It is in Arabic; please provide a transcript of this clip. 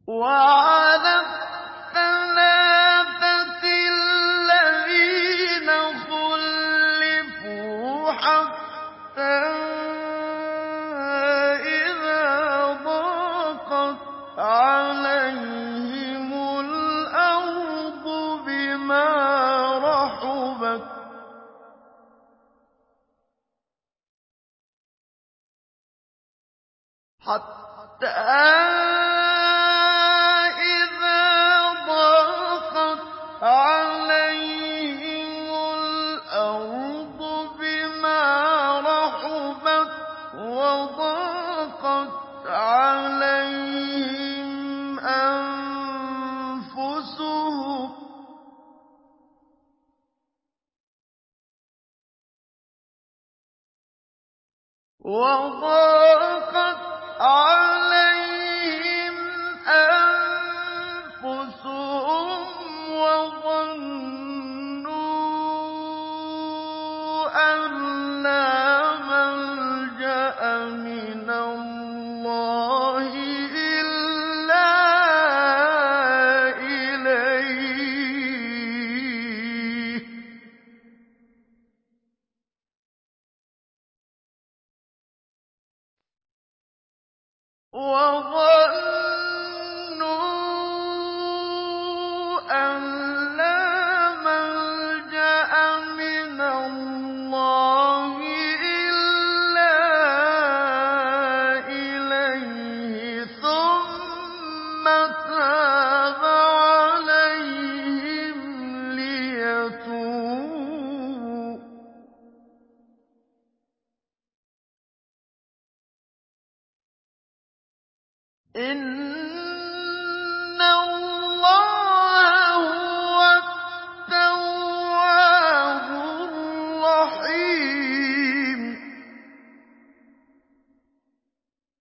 وَعَلَى الثَّلَاثَةِ الَّذِينَ خُلِّفُوا حَتَّىٰ إِذَا ضَاقَتْ عَلَيْهِمُ الْأَرْضُ بِمَا رَحُبَتْ وَضَاقَتْ عَلَيْهِمْ أَنفُسُهُمْ وَظَنُّوا أَن لَّا مَلْجَأَ مِنَ اللَّهِ إِلَّا إِلَيْهِ ثُمَّ تَابَ عَلَيْهِمْ لِيَتُوبُوا ۚ إِنَّ